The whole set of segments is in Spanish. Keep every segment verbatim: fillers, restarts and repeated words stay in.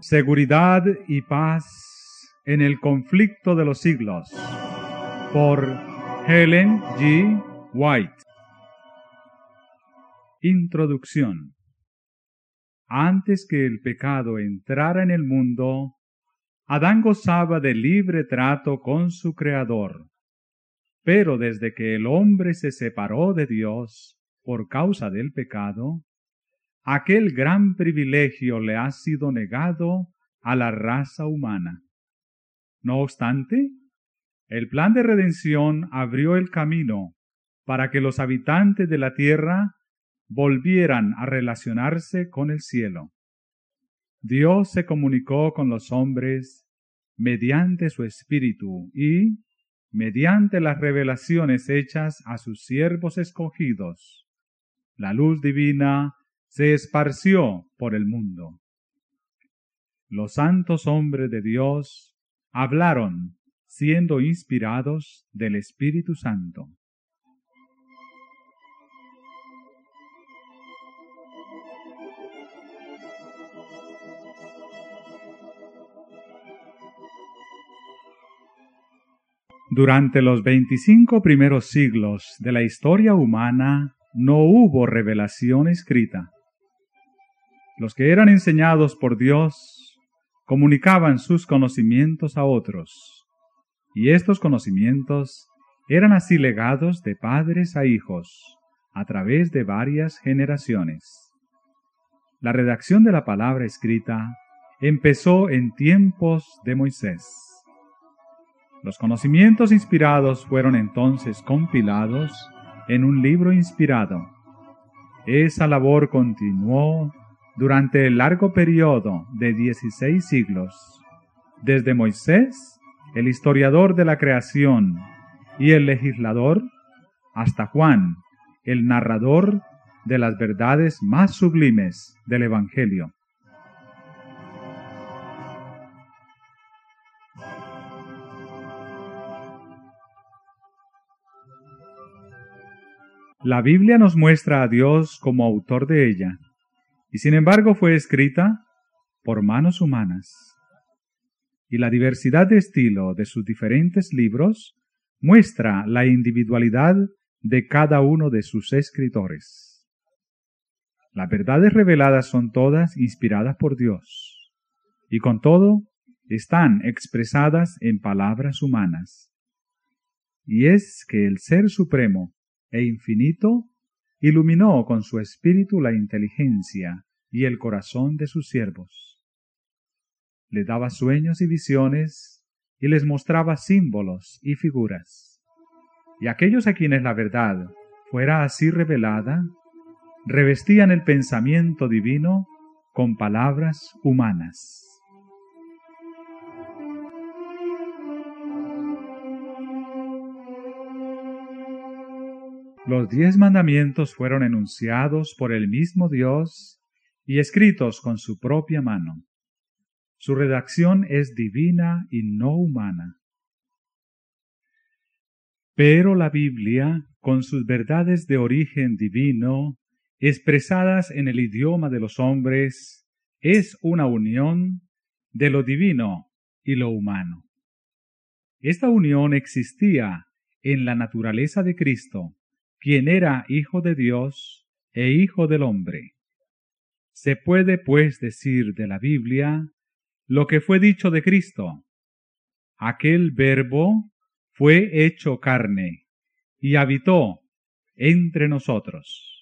Seguridad y paz en el conflicto de los siglos, por Ellen G. White. Introducción. Antes que el pecado entrara en el mundo, Adán gozaba de libre trato con su Creador. Pero desde que el hombre se separó de Dios por causa del pecado, aquel gran privilegio le ha sido negado a la raza humana. No obstante, el plan de redención abrió el camino para que los habitantes de la tierra volvieran a relacionarse con el cielo. Dios se comunicó con los hombres mediante su Espíritu y, mediante las revelaciones hechas a sus siervos escogidos, la luz divina se esparció por el mundo. Los santos hombres de Dios hablaron siendo inspirados del Espíritu Santo. Durante los veinticinco primeros siglos de la historia humana no hubo revelación escrita. Los que eran enseñados por Dios comunicaban sus conocimientos a otros, y estos conocimientos eran así legados de padres a hijos a través de varias generaciones. La redacción de la palabra escrita empezó en tiempos de Moisés. Los conocimientos inspirados fueron entonces compilados en un libro inspirado. Esa labor continuó durante el largo periodo de dieciséis siglos, desde Moisés, el historiador de la creación y el legislador, hasta Juan, el narrador de las verdades más sublimes del Evangelio. La Biblia nos muestra a Dios como autor de ella, y sin embargo fue escrita por manos humanas. Y la diversidad de estilo de sus diferentes libros muestra la individualidad de cada uno de sus escritores. Las verdades reveladas son todas inspiradas por Dios, y con todo están expresadas en palabras humanas. Y es que el Ser Supremo e infinito iluminó con su espíritu la inteligencia y el corazón de sus siervos. Les daba sueños y visiones y les mostraba símbolos y figuras. Y aquellos a quienes la verdad fuera así revelada, revestían el pensamiento divino con palabras humanas. Los diez mandamientos fueron enunciados por el mismo Dios y escritos con su propia mano. Su redacción es divina y no humana. Pero la Biblia, con sus verdades de origen divino, expresadas en el idioma de los hombres, es una unión de lo divino y lo humano. Esta unión existía en la naturaleza de Cristo, quien era Hijo de Dios e Hijo del hombre. Se puede, pues, decir de la Biblia lo que fue dicho de Cristo. Aquel Verbo fue hecho carne y habitó entre nosotros.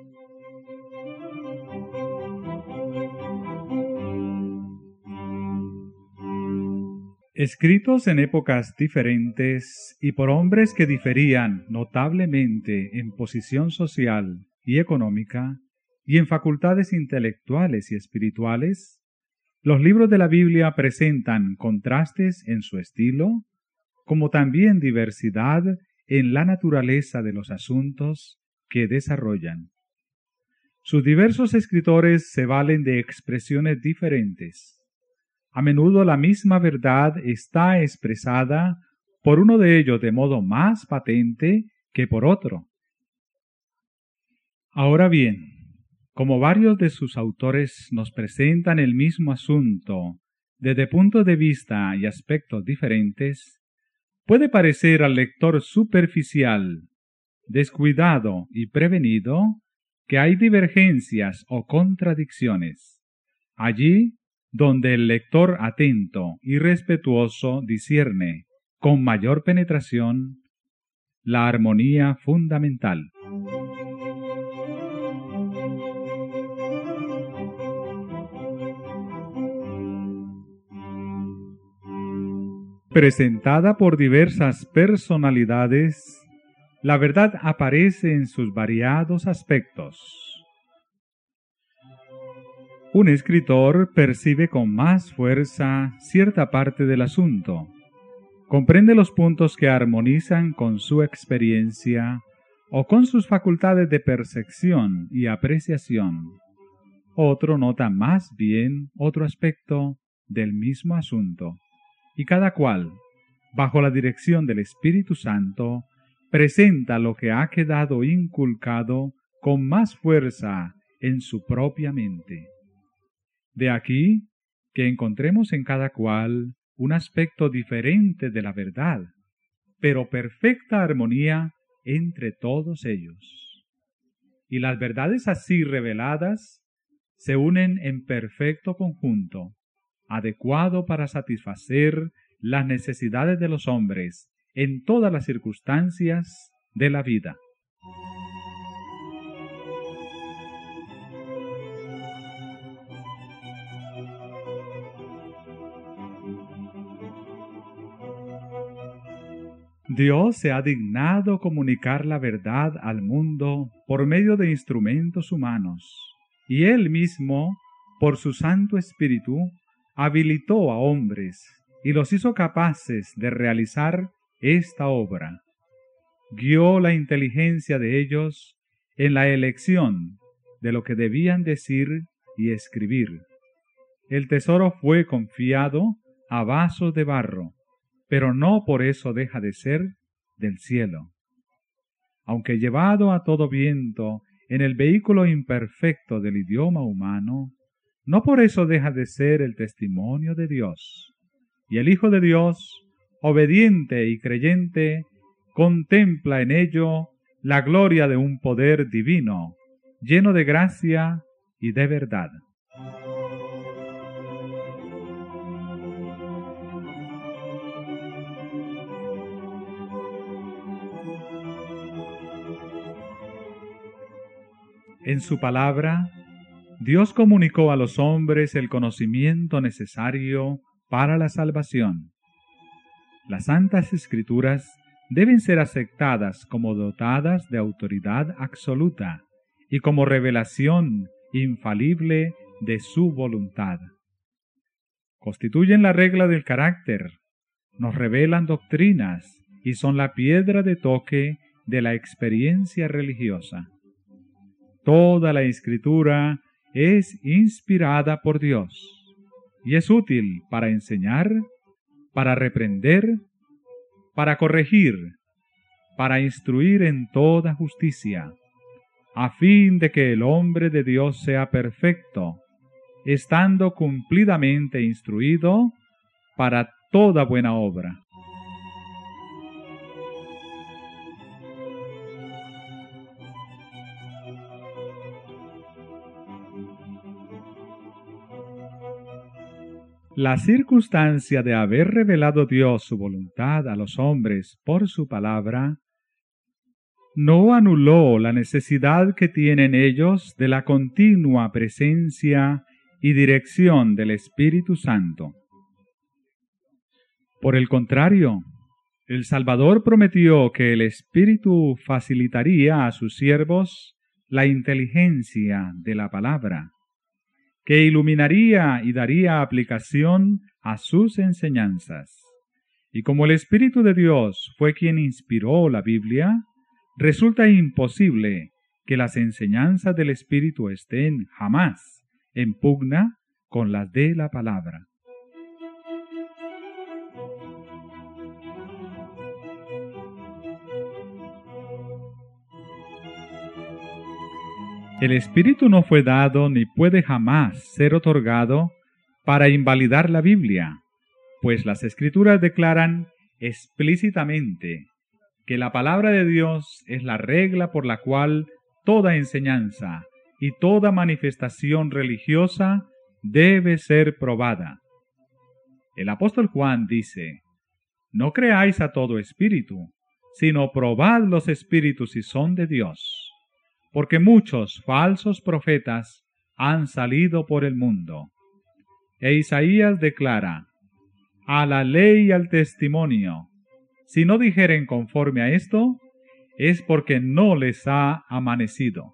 Escritos en épocas diferentes y por hombres que diferían notablemente en posición social y económica y en facultades intelectuales y espirituales, los libros de la Biblia presentan contrastes en su estilo, como también diversidad en la naturaleza de los asuntos que desarrollan. Sus diversos escritores se valen de expresiones diferentes. A menudo la misma verdad está expresada por uno de ellos de modo más patente que por otro. Ahora bien, Como varios de sus autores nos presentan el mismo asunto desde puntos de vista y aspectos diferentes, puede parecer al lector superficial, descuidado y prevenido que hay divergencias o contradicciones. Allí donde el lector atento y respetuoso discierne con mayor penetración la armonía fundamental. Presentada por diversas personalidades, la verdad aparece en sus variados aspectos. Un escritor percibe con más fuerza cierta parte del asunto, comprende los puntos que armonizan con su experiencia o con sus facultades de percepción y apreciación. Otro nota más bien otro aspecto del mismo asunto, y cada cual, bajo la dirección del Espíritu Santo, presenta lo que ha quedado inculcado con más fuerza en su propia mente. De aquí que encontremos en cada cual un aspecto diferente de la verdad, pero perfecta armonía entre todos ellos. Y las verdades así reveladas se unen en perfecto conjunto, adecuado para satisfacer las necesidades de los hombres en todas las circunstancias de la vida. Dios se ha dignado comunicar la verdad al mundo por medio de instrumentos humanos, y Él mismo, por su Santo Espíritu, habilitó a hombres y los hizo capaces de realizar esta obra. Guió la inteligencia de ellos en la elección de lo que debían decir y escribir. El tesoro fue confiado a vasos de barro, pero no por eso deja de ser del cielo. Aunque llevado a todo viento en el vehículo imperfecto del idioma humano, no por eso deja de ser el testimonio de Dios. Y el Hijo de Dios, obediente y creyente, contempla en ello la gloria de un poder divino, lleno de gracia y de verdad. En su palabra, Dios comunicó a los hombres el conocimiento necesario para la salvación. Las Santas Escrituras deben ser aceptadas como dotadas de autoridad absoluta y como revelación infalible de su voluntad. Constituyen la regla del carácter, nos revelan doctrinas y son la piedra de toque de la experiencia religiosa. Toda la Escritura es inspirada por Dios y es útil para enseñar, para reprender, para corregir, para instruir en toda justicia, a fin de que el hombre de Dios sea perfecto, estando cumplidamente instruido para toda buena obra. La circunstancia de haber revelado Dios su voluntad a los hombres por su palabra no anuló la necesidad que tienen ellos de la continua presencia y dirección del Espíritu Santo. Por el contrario, el Salvador prometió que el Espíritu facilitaría a sus siervos la inteligencia de la palabra, que iluminaría y daría aplicación a sus enseñanzas. Y como el Espíritu de Dios fue quien inspiró la Biblia, resulta imposible que las enseñanzas del Espíritu estén jamás en pugna con las de la palabra. El Espíritu no fue dado ni puede jamás ser otorgado para invalidar la Biblia, pues las Escrituras declaran explícitamente que la palabra de Dios es la regla por la cual toda enseñanza y toda manifestación religiosa debe ser probada. El apóstol Juan dice: no creáis a todo espíritu, sino probad los espíritus si son de Dios, porque muchos falsos profetas han salido por el mundo. E Isaías declara: a la ley y al testimonio, si no dijeren conforme a esto, es porque no les ha amanecido.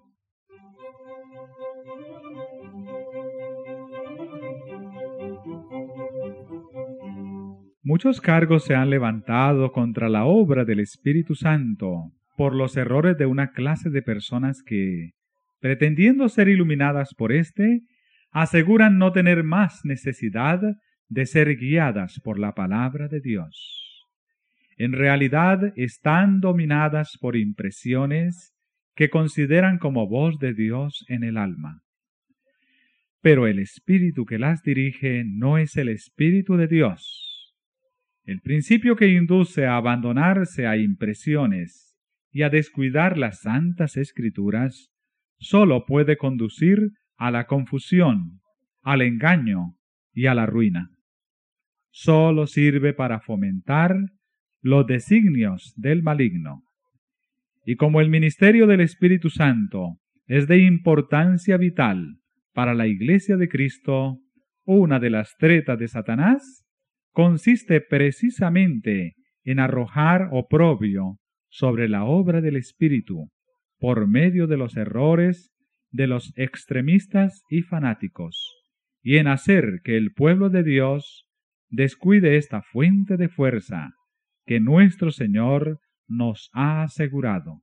Muchos cargos se han levantado contra la obra del Espíritu Santo por los errores de una clase de personas que, pretendiendo ser iluminadas por éste, aseguran no tener más necesidad de ser guiadas por la palabra de Dios. En realidad están dominadas por impresiones que consideran como voz de Dios en el alma. Pero el espíritu que las dirige no es el Espíritu de Dios. El principio que induce a abandonarse a impresiones y a descuidar las santas Escrituras sólo puede conducir a la confusión, al engaño y a la ruina. Sólo sirve para fomentar los designios del maligno. Y como el ministerio del Espíritu Santo es de importancia vital para la Iglesia de Cristo, una de las tretas de Satanás consiste precisamente en arrojar oprobio sobre la obra del Espíritu por medio de los errores de los extremistas y fanáticos, y en hacer que el pueblo de Dios descuide esta fuente de fuerza que nuestro Señor nos ha asegurado.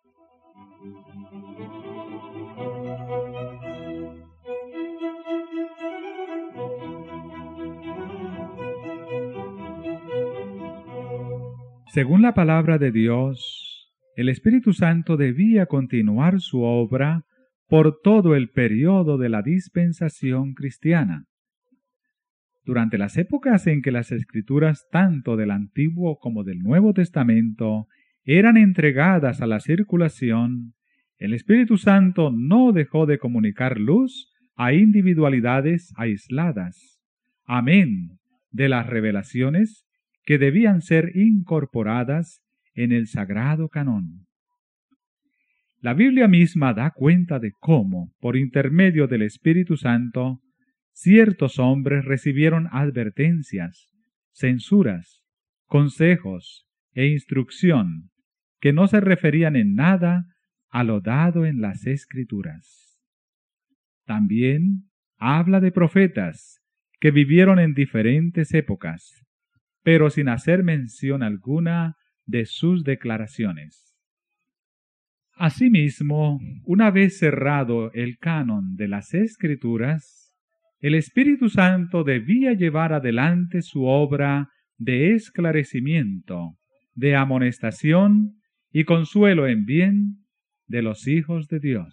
Según la palabra de Dios, el Espíritu Santo debía continuar su obra por todo el periodo de la dispensación cristiana. Durante las épocas en que las Escrituras tanto del Antiguo como del Nuevo Testamento eran entregadas a la circulación, el Espíritu Santo no dejó de comunicar luz a individualidades aisladas, amén de las revelaciones que debían ser incorporadas en el sagrado canón. La Biblia misma da cuenta de cómo, por intermedio del Espíritu Santo, ciertos hombres recibieron advertencias, censuras, consejos e instrucción que no se referían en nada a lo dado en las Escrituras. También habla de profetas que vivieron en diferentes épocas, pero sin hacer mención alguna de sus declaraciones. Asimismo, una vez cerrado el canon de las Escrituras, el Espíritu Santo debía llevar adelante su obra de esclarecimiento, de amonestación y consuelo en bien de los hijos de Dios.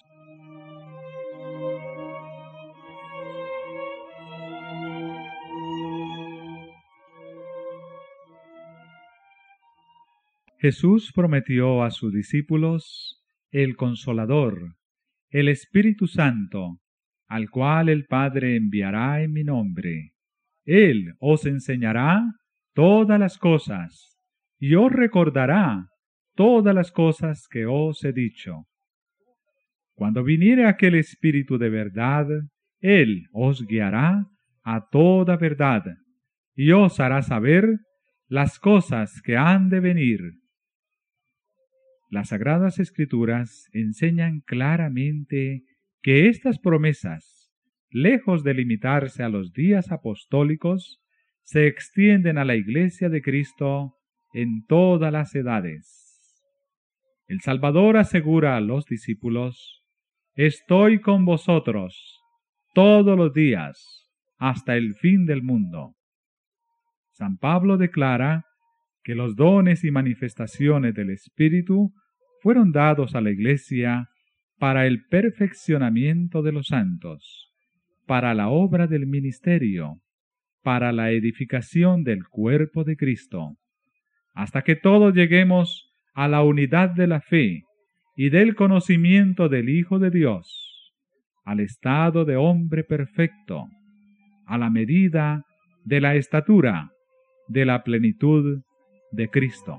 Jesús prometió a sus discípulos el Consolador, el Espíritu Santo, al cual el Padre enviará en mi nombre. Él os enseñará todas las cosas y os recordará todas las cosas que os he dicho. Cuando viniere aquel Espíritu de verdad, Él os guiará a toda verdad y os hará saber las cosas que han de venir. Las Sagradas Escrituras enseñan claramente que estas promesas, lejos de limitarse a los días apostólicos, se extienden a la Iglesia de Cristo en todas las edades. El Salvador asegura a los discípulos: «Estoy con vosotros todos los días hasta el fin del mundo». San Pablo declara que los dones y manifestaciones del Espíritu fueron dados a la Iglesia para el perfeccionamiento de los santos, para la obra del ministerio, para la edificación del cuerpo de Cristo, hasta que todos lleguemos a la unidad de la fe y del conocimiento del Hijo de Dios, al estado de hombre perfecto, a la medida de la estatura de la plenitud de Cristo.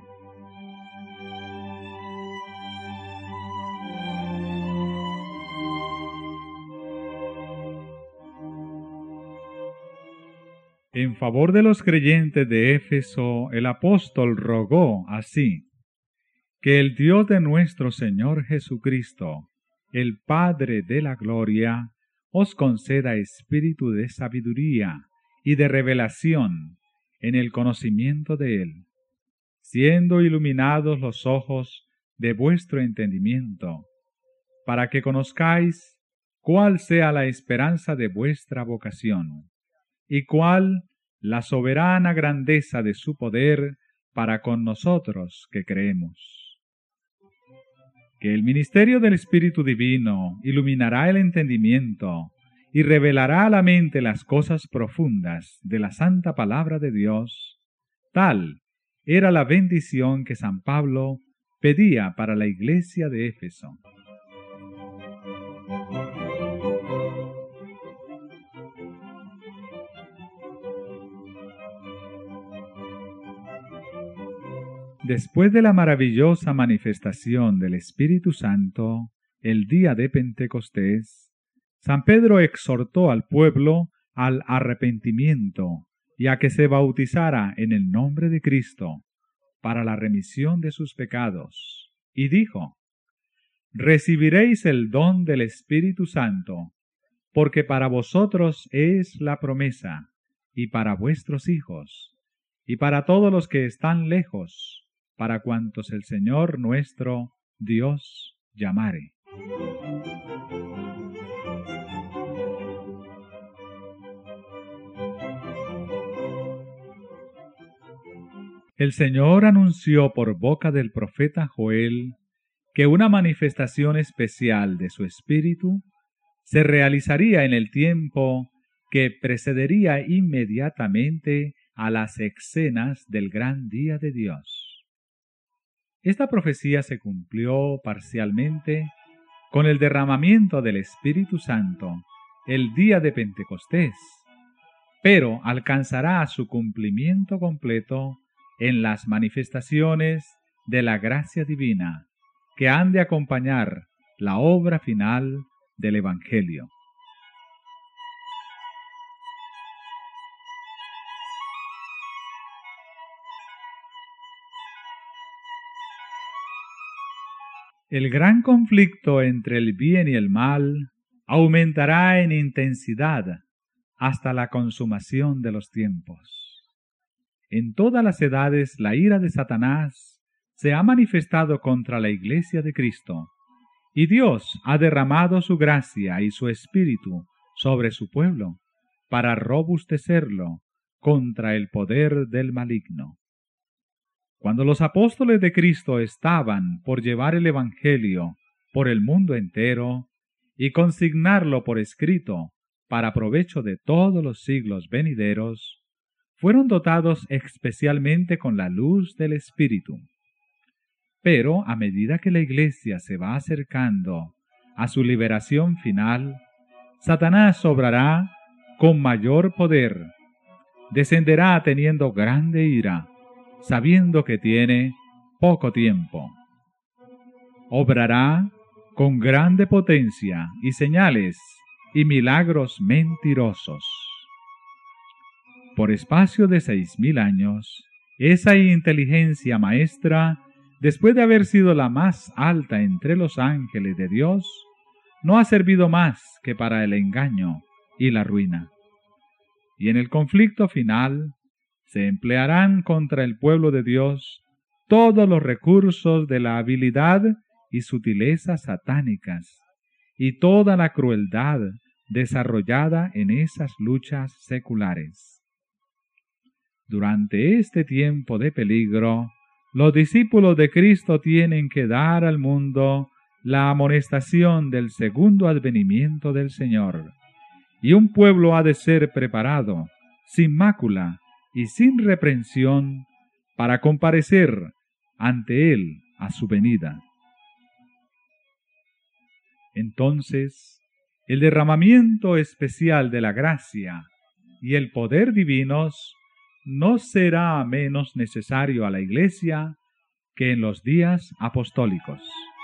En favor de los creyentes de Éfeso, el apóstol rogó así: que el Dios de nuestro Señor Jesucristo, el Padre de la gloria, os conceda espíritu de sabiduría y de revelación en el conocimiento de Él, siendo iluminados los ojos de vuestro entendimiento, para que conozcáis cuál sea la esperanza de vuestra vocación, y cuál la soberana grandeza de su poder para con nosotros que creemos. Que el ministerio del Espíritu Divino iluminará el entendimiento y revelará a la mente las cosas profundas de la santa palabra de Dios. Tal era la bendición que San Pablo pedía para la iglesia de Éfeso. Después de la maravillosa manifestación del Espíritu Santo, el día de Pentecostés, San Pedro exhortó al pueblo al arrepentimiento y a que se bautizara en el nombre de Cristo para la remisión de sus pecados, y dijo: «Recibiréis el don del Espíritu Santo, porque para vosotros es la promesa, y para vuestros hijos, y para todos los que están lejos, para cuantos el Señor nuestro Dios llamare». El Señor anunció por boca del profeta Joel que una manifestación especial de su Espíritu se realizaría en el tiempo que precedería inmediatamente a las escenas del gran día de Dios. Esta profecía se cumplió parcialmente con el derramamiento del Espíritu Santo el día de Pentecostés, pero alcanzará su cumplimiento completo en las manifestaciones de la gracia divina que han de acompañar la obra final del Evangelio. El gran conflicto entre el bien y el mal aumentará en intensidad hasta la consumación de los tiempos. En todas las edades la ira de Satanás se ha manifestado contra la Iglesia de Cristo, y Dios ha derramado su gracia y su Espíritu sobre su pueblo para robustecerlo contra el poder del maligno. Cuando los apóstoles de Cristo estaban por llevar el Evangelio por el mundo entero y consignarlo por escrito para provecho de todos los siglos venideros, fueron dotados especialmente con la luz del Espíritu. Pero a medida que la Iglesia se va acercando a su liberación final, Satanás obrará con mayor poder, descenderá teniendo grande ira, sabiendo que tiene poco tiempo. Obrará con grande potencia y señales y milagros mentirosos. Por espacio de seis mil años, esa inteligencia maestra, después de haber sido la más alta entre los ángeles de Dios, no ha servido más que para el engaño y la ruina. Y en el conflicto final se emplearán contra el pueblo de Dios todos los recursos de la habilidad y sutilezas satánicas, y toda la crueldad desarrollada en esas luchas seculares. Durante este tiempo de peligro, los discípulos de Cristo tienen que dar al mundo la amonestación del segundo advenimiento del Señor, y un pueblo ha de ser preparado, sin mácula y sin reprensión, para comparecer ante Él a su venida. Entonces, el derramamiento especial de la gracia y el poder divinos no será menos necesario a la Iglesia que en los días apostólicos.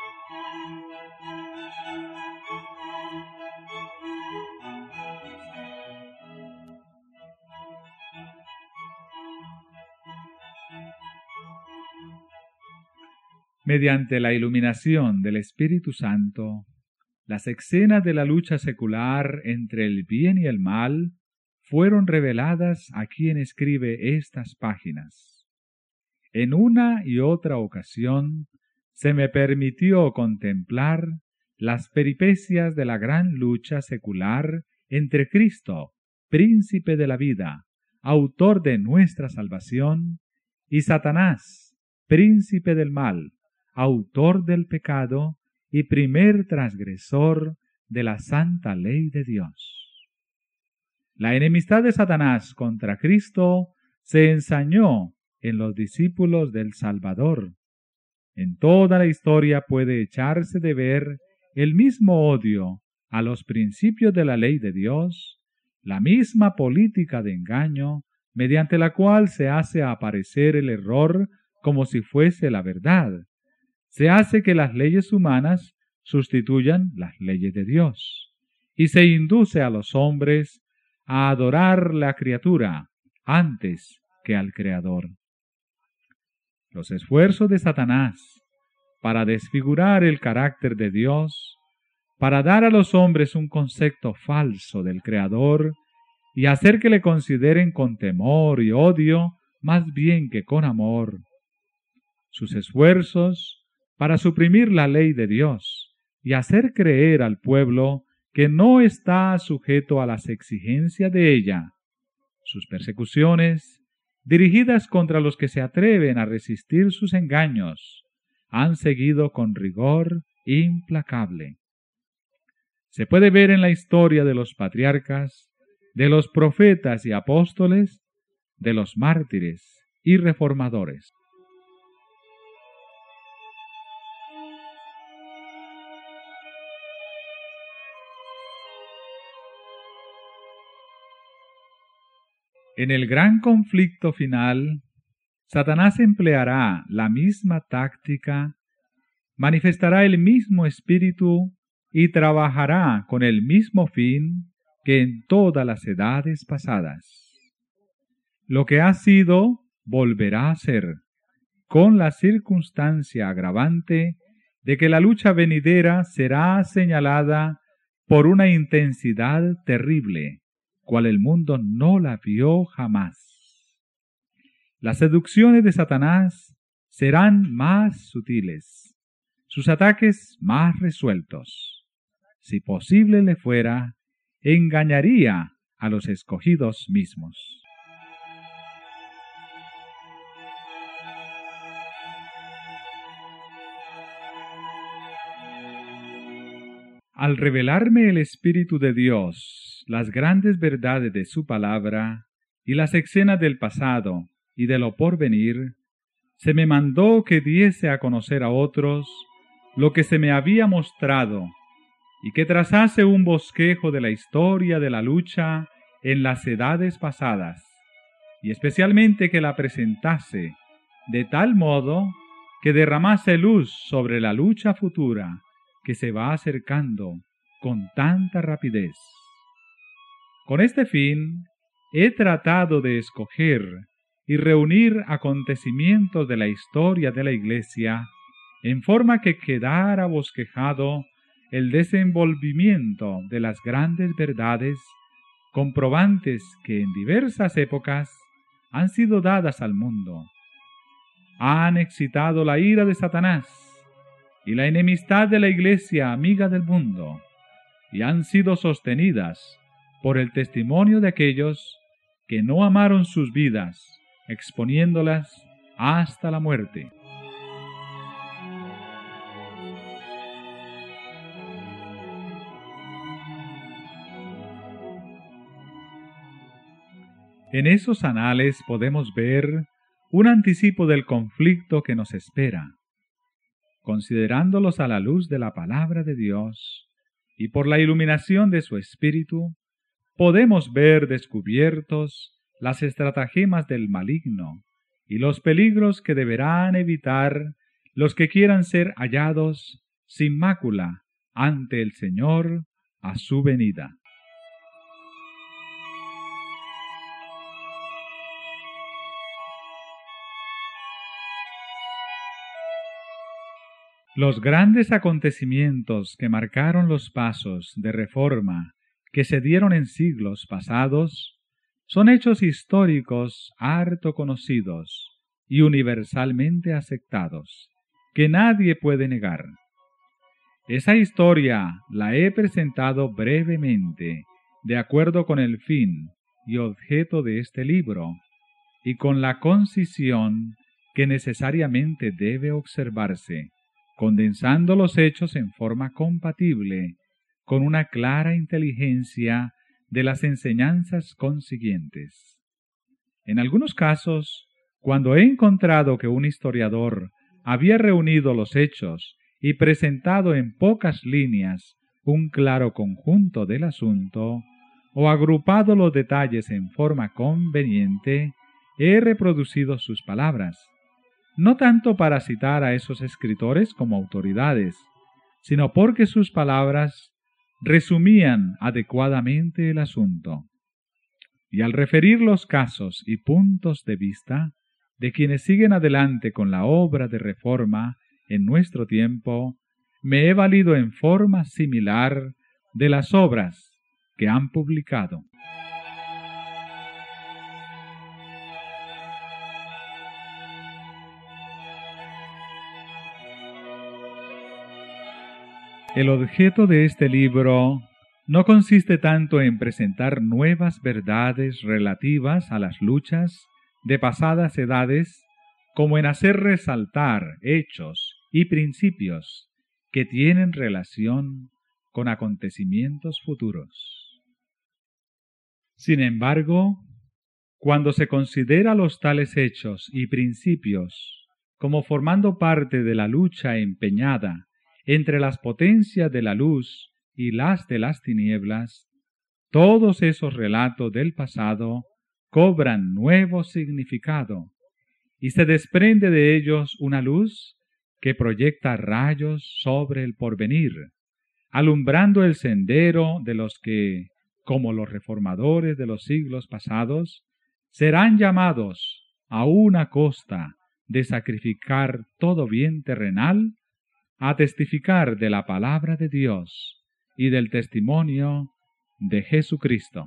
Mediante la iluminación del Espíritu Santo, las escenas de la lucha secular entre el bien y el mal fueron reveladas a quien escribe estas páginas. En una y otra ocasión se me permitió contemplar las peripecias de la gran lucha secular entre Cristo, príncipe de la vida, autor de nuestra salvación, y Satanás, príncipe del mal, autor del pecado y primer transgresor de la santa ley de Dios. La enemistad de Satanás contra Cristo se ensañó en los discípulos del Salvador. En toda la historia puede echarse de ver el mismo odio a los principios de la ley de Dios, la misma política de engaño mediante la cual se hace aparecer el error como si fuese la verdad. Se hace que las leyes humanas sustituyan las leyes de Dios, y se induce a los hombres a adorar la criatura antes que al Creador. Los esfuerzos de Satanás para desfigurar el carácter de Dios, para dar a los hombres un concepto falso del Creador y hacer que le consideren con temor y odio más bien que con amor. Sus esfuerzos para suprimir la ley de Dios y hacer creer al pueblo que no está sujeto a las exigencias de ella. Sus persecuciones, dirigidas contra los que se atreven a resistir sus engaños, han seguido con rigor implacable. Se puede ver en la historia de los patriarcas, de los profetas y apóstoles, de los mártires y reformadores. En el gran conflicto final, Satanás empleará la misma táctica, manifestará el mismo espíritu y trabajará con el mismo fin que en todas las edades pasadas. Lo que ha sido, volverá a ser, con la circunstancia agravante de que la lucha venidera será señalada por una intensidad terrible, cual el mundo no la vio jamás. Las seducciones de Satanás serán más sutiles, sus ataques más resueltos. Si posible le fuera, engañaría a los escogidos mismos. Al revelarme el Espíritu de Dios las grandes verdades de su palabra y las escenas del pasado y de lo porvenir, se me mandó que diese a conocer a otros lo que se me había mostrado y que trazase un bosquejo de la historia de la lucha en las edades pasadas, y especialmente que la presentase de tal modo que derramase luz sobre la lucha futura que se va acercando con tanta rapidez. Con este fin, he tratado de escoger y reunir acontecimientos de la historia de la Iglesia en forma que quedara bosquejado el desenvolvimiento de las grandes verdades comprobantes que en diversas épocas han sido dadas al mundo. Han excitado la ira de Satanás y la enemistad de la Iglesia amiga del mundo, y han sido sostenidas por el testimonio de aquellos que no amaron sus vidas, exponiéndolas hasta la muerte. En esos anales podemos ver un anticipo del conflicto que nos espera. Considerándolos a la luz de la palabra de Dios y por la iluminación de su Espíritu, podemos ver descubiertos las estratagemas del maligno y los peligros que deberán evitar los que quieran ser hallados sin mácula ante el Señor a su venida. Los grandes acontecimientos que marcaron los pasos de reforma que se dieron en siglos pasados son hechos históricos harto conocidos y universalmente aceptados, que nadie puede negar. Esa historia la he presentado brevemente, de acuerdo con el fin y objeto de este libro, y con la concisión que necesariamente debe observarse, condensando los hechos en forma compatible con una clara inteligencia de las enseñanzas consiguientes. En algunos casos, cuando he encontrado que un historiador había reunido los hechos y presentado en pocas líneas un claro conjunto del asunto, o agrupado los detalles en forma conveniente, he reproducido sus palabras, no tanto para citar a esos escritores como autoridades, sino porque sus palabras resumían adecuadamente el asunto. Y al referir los casos y puntos de vista de quienes siguen adelante con la obra de reforma en nuestro tiempo, me he valido en forma similar de las obras que han publicado. El objeto de este libro no consiste tanto en presentar nuevas verdades relativas a las luchas de pasadas edades, como en hacer resaltar hechos y principios que tienen relación con acontecimientos futuros. Sin embargo, cuando se considera los tales hechos y principios como formando parte de la lucha empeñada entre las potencias de la luz y las de las tinieblas, todos esos relatos del pasado cobran nuevo significado, y se desprende de ellos una luz que proyecta rayos sobre el porvenir, alumbrando el sendero de los que, como los reformadores de los siglos pasados, serán llamados a una costa de sacrificar todo bien terrenal, a testificar de la palabra de Dios y del testimonio de Jesucristo.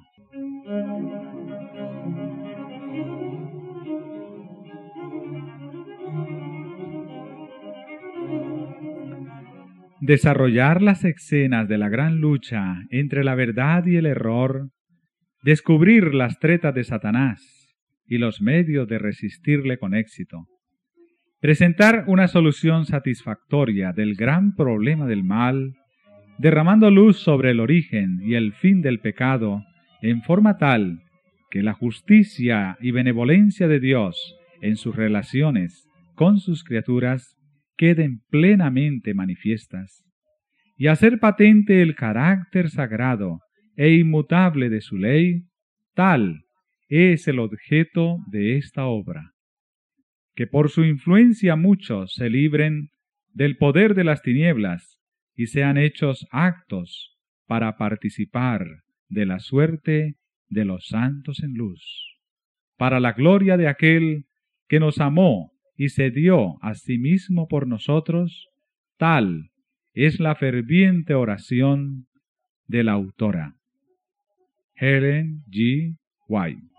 Desarrollar las escenas de la gran lucha entre la verdad y el error, descubrir las tretas de Satanás y los medios de resistirle con éxito, presentar una solución satisfactoria del gran problema del mal, derramando luz sobre el origen y el fin del pecado, en forma tal que la justicia y benevolencia de Dios en sus relaciones con sus criaturas queden plenamente manifiestas, y hacer patente el carácter sagrado e inmutable de su ley, tal es el objeto de esta obra. Que por su influencia muchos se libren del poder de las tinieblas y sean hechos actos para participar de la suerte de los santos en luz, para la gloria de aquel que nos amó y se dio a sí mismo por nosotros. Tal es la ferviente oración de la autora, Ellen G. White.